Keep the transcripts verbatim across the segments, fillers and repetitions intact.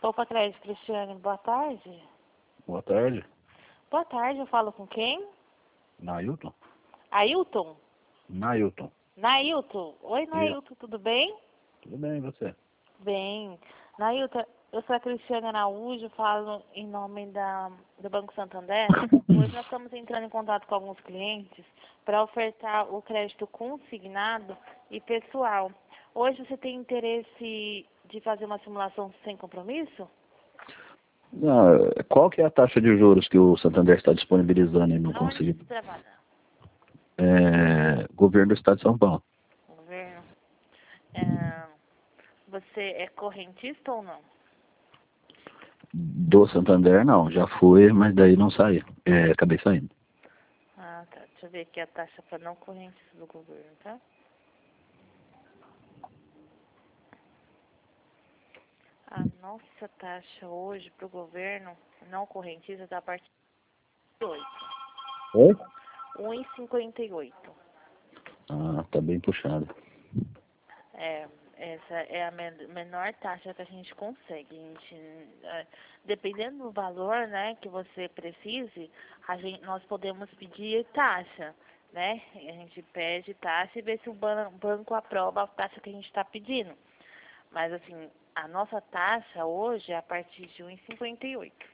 Opa, Crédito, Cristiane, boa tarde. Boa tarde. Boa tarde, eu falo com quem? Nailton? Ailton? Nailton. Nailton. Oi, E Nailton, tudo bem? tudo bem, e você? Bem. Nailton, eu sou a Cristiane Araújo, falo em nome da, do Banco Santander. Hoje nós estamos entrando em contato com alguns clientes para ofertar o crédito consignado e pessoal. Hoje você tem interesse de fazer uma simulação sem compromisso? Não, qual que é a taxa de juros que o Santander está disponibilizando e não Aonde consegui? você trabalha? É, governo do Estado de São Paulo. Governo. É, você é correntista ou não? Do Santander, não. Já fui, mas daí não saí. É, acabei saindo. Ah, tá. Deixa eu ver aqui a taxa para não correntista do governo, tá? A nossa taxa hoje para o governo não correntista está a partir de oito. Oi? um vírgula cinquenta e oito. Ah, tá bem puxado. É, essa é a men- menor taxa que a gente consegue. A gente, é, dependendo do valor, né, que você precise, a gente, nós podemos pedir taxa, né? A gente pede taxa e vê se o ban- banco aprova a taxa que a gente está pedindo. Mas, assim, a nossa taxa hoje é a partir de um vírgula cinquenta e oito.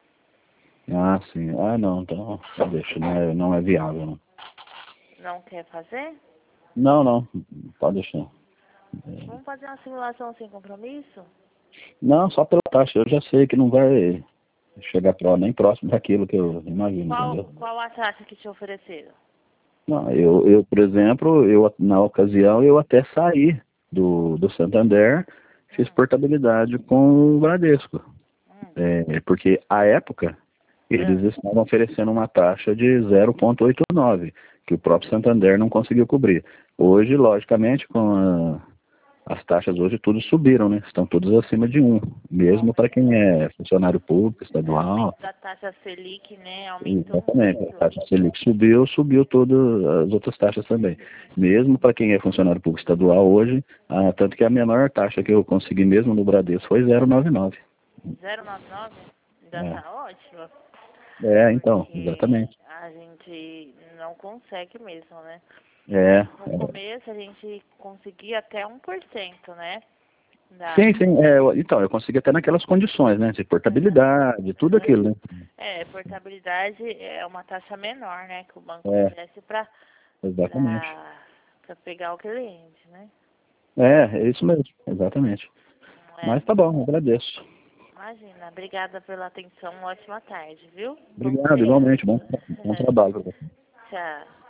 Ah, sim. Ah, não, então deixa, não é, não é viável, não. Não quer fazer? Não, não, pode deixar. Vamos fazer uma simulação sem compromisso? Não, só pela taxa. Eu já sei que não vai chegar pró- nem próximo daquilo que eu imagino, Qual, entendeu? qual a taxa que te ofereceram? Não, eu, eu, por exemplo, eu, na ocasião, eu até saí do, do Santander, fiz Hum, portabilidade com o Bradesco. hum, É, porque, à época, eles ah, estavam oferecendo uma taxa de zero vírgula oitenta e nove, que o próprio Santander não conseguiu cobrir. Hoje, logicamente, com a, as taxas hoje tudo subiram, né? Estão todas acima de um, mesmo para quem é funcionário público, é, aumento estadual. da taxa Selic, né? Aumentou Exatamente. A muito. taxa Selic subiu, subiu todas as outras taxas também. Mesmo para quem é funcionário público estadual hoje, ah, tanto que a menor taxa que eu consegui mesmo no Bradesco foi zero vírgula noventa e nove. zero vírgula noventa e nove? Ainda É. tá ótimo. É, então, Porque exatamente. a gente não consegue mesmo, né? É, No é. começo a gente conseguia até um por cento, né? Da, Sim, sim. É, eu- então, eu consegui até naquelas condições, né? De portabilidade, tudo aquilo, né? é, portabilidade é uma taxa menor, né? Que o banco É, oferece para exatamente. para pegar o cliente, né? É, é isso mesmo, exatamente. É, Mas tá bom, eu agradeço. imagina. Obrigada pela atenção. Uma ótima tarde, viu? Vamos Obrigado, ver. igualmente. Bom, bom trabalho. Tchau.